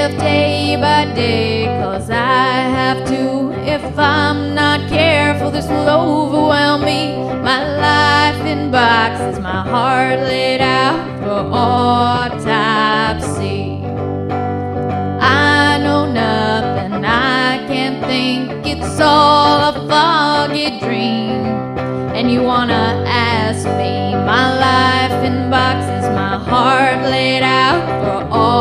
live day by day, 'cause I have to. If I'm not careful, this will overwhelm me. My life in boxes, my heart laid out for autopsy. I know nothing, I can't think, it's all a foggy dream. And you wanna ask me, my life in boxes, my heart laid out for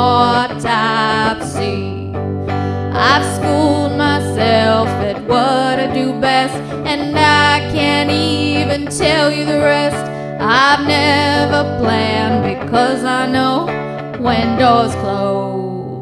autopsy. I've schooled myself at what I do best, and I can't even tell you the rest. I've never planned, because I know when doors close.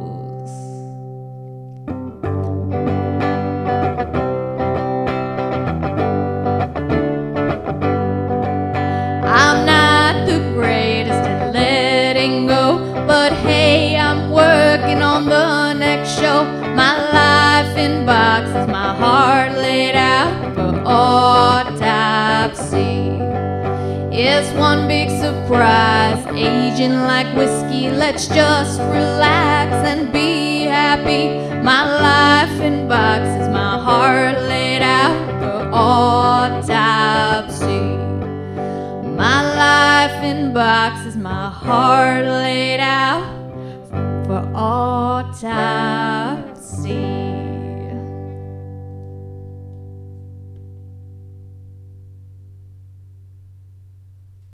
I'm not the greatest at letting go, but hey, I'm working on the next show. My life in boxes, my heart laid out for autopsy. It's one big surprise, aging like whiskey. Let's just relax and be happy. My life in boxes, my heart laid out for autopsy. My life in boxes, my heart laid out for autopsy.